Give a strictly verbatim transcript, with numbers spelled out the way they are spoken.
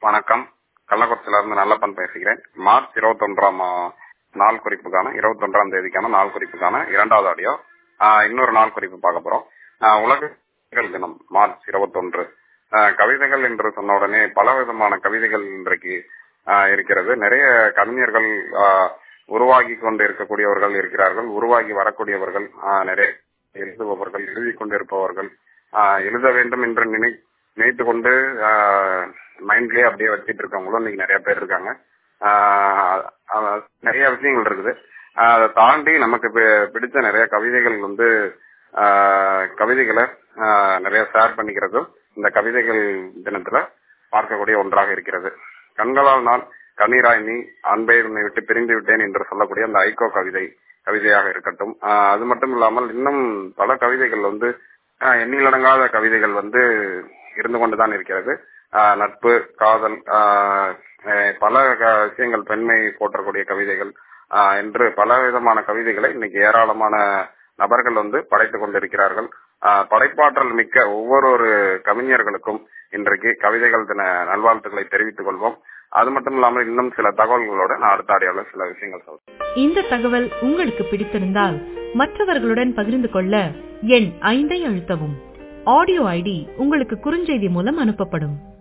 வணக்கம். கள்ளக்குறிச்சியில இருந்து நல்லப்பன் பேசுகிறேன். மார்ச் இருபத்தி ஒன்றாம் நாள் குறிப்புக்கான இருபத்தி ஒன்றாம் தேதிக்கான நாள் குறிப்புக்கான இரண்டாவது ஆடியோ. இன்னொரு நாள் குறிப்பு பார்க்க போறோம். உலக கவிதைகள் தினம் மார்ச் இருபத்தி ஒன்று. கவிதைகள் என்று சொன்ன உடனே பல விதமான கவிதைகள் இன்றைக்கு இருக்கிறது. நிறைய கவிஞர்கள் உருவாகி கொண்டு இருக்கக்கூடியவர்கள் இருக்கிறார்கள், உருவாகி வரக்கூடியவர்கள் நிறைய எழுதுபவர்கள், எழுதி கொண்டிருப்பவர்கள், எழுத வேண்டும் என்று நினை நினைத்து கொண்டு மைண்ட்லயே அப்படியே வச்சிட்டு இருக்கவங்களும் இன்னைக்கு நிறைய பேர் இருக்காங்க. நிறைய விஷயங்கள் இருக்குது. அதை தாண்டி நமக்கு பிடிச்ச நிறைய கவிதைகள் வந்து கவிதைகளை நிறைய ஷேர் பண்ணிக்கிறதும் இந்த கவிதைகள் தினத்துல பார்க்கக்கூடிய ஒன்றாக இருக்கிறது. கண்களால் நான் கண்ணீராய் நீ அன்பை உன்னை விட்டு பிரிந்து விட்டேன் என்று சொல்லக்கூடிய அந்த ஐகோ கவிதை கவிதையாக இருக்கட்டும். அது மட்டும் இல்லாமல் இன்னும் பல கவிதைகள் வந்து எண்ணிலடங்காத கவிதைகள் வந்து இருந்து கொண்டுதான் இருக்கிறது. நட்பு, காதல், பல விஷயங்கள், பெண்மை போற்றக்கூடிய கவிதைகள் என்று பல விதமான கவிதைகளை இன்னைக்கு ஏராளமான நபர்கள் வந்து படைத்துக் கொண்டிருக்கிறார்கள். படைப்பாற்றல் மிக்க ஒவ்வொரு கவிஞர்களுக்கும் இன்றைக்கு கவிதைகள் தின நல்வாழ்த்துக்களை தெரிவித்துக் கொள்வோம். அது மட்டும் இல்லாமல் இன்னும் சில தகவல்களோட நான் அடுத்த ஆடியோல சில விஷயங்கள் சொல்றேன். இந்த தகவல் உங்களுக்கு பிடித்திருந்தால் மற்றவர்களுடன் பகிர்ந்து கொள்ள எண் ஐந்தை அழுத்தவும். ஆடியோ ஐடி உங்களுக்கு குறுஞ்செய்தி மூலம் அனுப்பப்படும்.